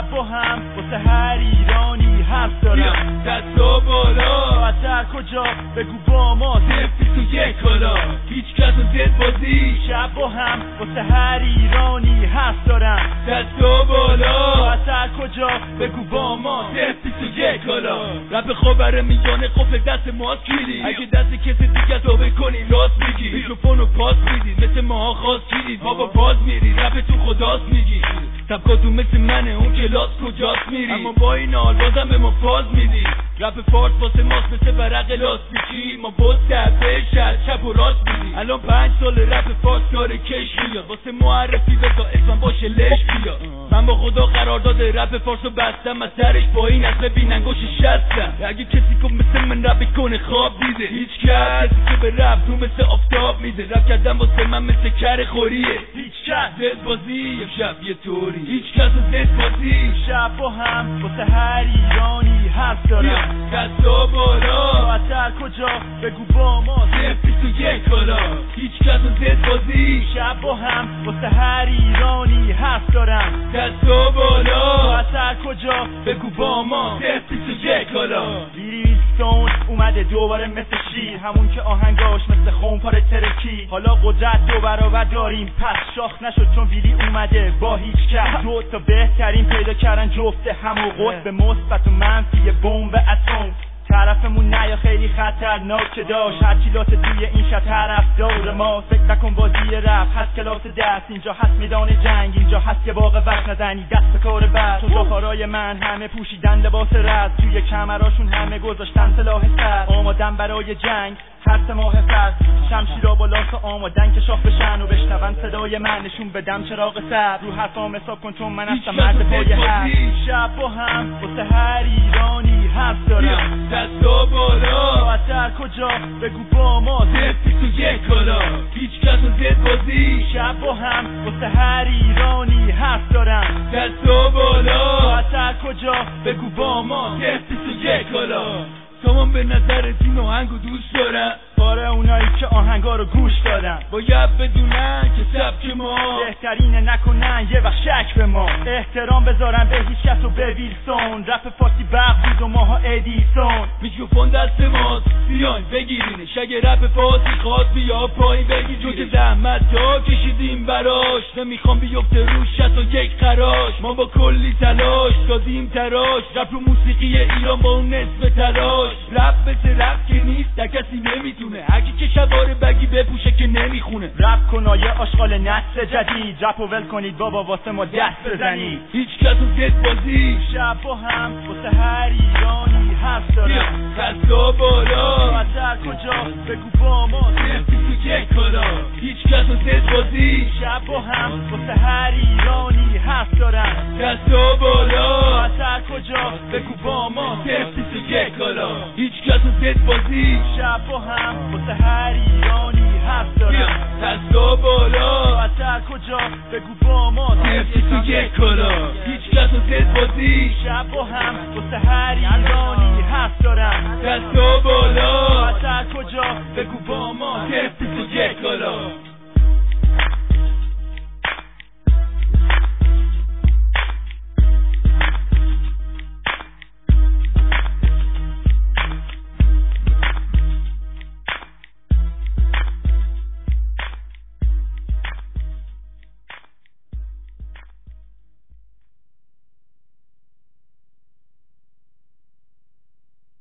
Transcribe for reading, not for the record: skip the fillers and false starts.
شب با هم واسه هر ایرانی حرف دارم. دستا بالا ساعتر کجا بگو با ما سفتی تو یک کلا هیچ کس زد بازی. شب با هم واسه هر ایرانی حرف دارم. دستا بالا ساعتر کجا بگو با ما سفتی تو یک کلا. رپ خبر میزانه قفل دست ماست کیدی. اگه دست کسی دیگه تو بکنی راست میگی. میکروفونو پاس میدید مثل ماها خواست کیدید. بابا باز میری رپ تو خداست میگی. سبکاتون مثل منه اون کلاس کجاست میری. اما با این حال بازم به ما فاز میدی. رپ فارس واسه ماست مثل ورق لاستیکی. ما باز دبه شد چپ و راست میدی. الان 5 سال رپ فارس داره کش میاد. واسه معرفی بذار اسمم باشه لش بیاد. من با خدا قرار داده رپ فارسو بستم. از سرش با این از ببین انگوش شستم. اگه کسی که مثل من رپ کنه خواب دیده. هیچ کسی که به رپ تو مثل آفتاب میده. رپ کردم واسه من مثل کر خوریه. هیچ کس زد بازی یه شب یه طوری. هیچ کس زد بازی. شب با هم واسه هر ایرانی حرف دارم. دستا بالا ساعتر کجا بگو با ما سفتی تو یک کلا هیچ کس زد بازی. شب با هم واسه هر ایرانی حرف دارم. دستا بالا ساعتر کجا بگو با ما سفتی تو یک کلا. لیریستون اومده دوباره مثل شیر. همون که آهنگاش مثل خونپار ترکی. حالا قدرت 2 برابر داریم پس شاخ نشد چون ویلی اومده با هیچ کس. 2 تا بهترین پیدا کردن جفت همو قطب مثبت و منفی بمب اتم. طرفمون نیا خیلی خطرناک داشت. هر چیلات توی این شب طرف دور ما. فکر نکن بازی رپ هست کلاس دست. اینجا هست میدان جنگ. اینجا هست که باغ وقت نزنی دست به کار بعد. شجاع‌های من همه پوشیدن لباس رد. توی کمراشون همه گذاشتن سلاح سر. آمادن برای جنگ هر 3 ماه فرد. شمشیرا با لاس آمادن که شاخ بشن و بشنون صدای من. نشون بدم چراغ سر. رو حرفام حساب کن چون من هستم مرد پای هر. شب با هم واسه هر ایرانی حرف دارم. دستا بالا ساعتر کجا بگو با ما سفتی تو یک کلا هیچ کس زد بازی. شب با هم واسه هر ایرانی حرف دارم. دستا بالا ساعتر کجا بگو با ما سفتی تو یک کلا. تمام به نظر این آهنگو دوست دارم. باره اونایی که آهنگا رو گوش دادن باید بدونن که سبک ما بهترینه. نکنن یه وقت شک به ما. احترام بذارن به هیچ کس و به ویلسون. رپ فارسی برق بود و ماها ادیسون. میکروفون دست ماست بیاین بگیرینش. اگه رپ فارسی خواست بیا پایین بگیر. چون که زحمت ها کشیدیم براش. نمیخوام بیفته روش 61 خراش. ما با کلی تلاش دادیم تراش. رپ رو موسیقی ایران با اون نصف تلاش. رپ مثل رپ که نیست در کسی نمیتونه. هرکی که شباره بگی بپوشه که نمیخونه. رپ کنایه آشغال نسل جدید. رپ و ول کنید بابا واسه ما دست بزنید. هیچ کس زد بازی. شب با هم واسه هر ایرانی حرف دارم. دستا بالا ساعتر کجا بگو با ما سفتی تو یک کلا هیچ کس زد بازی. شب با هم واسه هر ایرانی حرف دارم. دستا بالا ساعتر کجا بگو با ما سفتی تو یک کلا هیچ کس زد بازی. شب با هم واسه هر ایرانی حرف دارم. دستا بالا ساعتر کجا بگو با ما سفتی تو یک کلا هیچ کس زد بازی. شب با هم واسه هر ایرانی حرف دارم. دستا بالا ساعتر کجا بگو با ما سفتی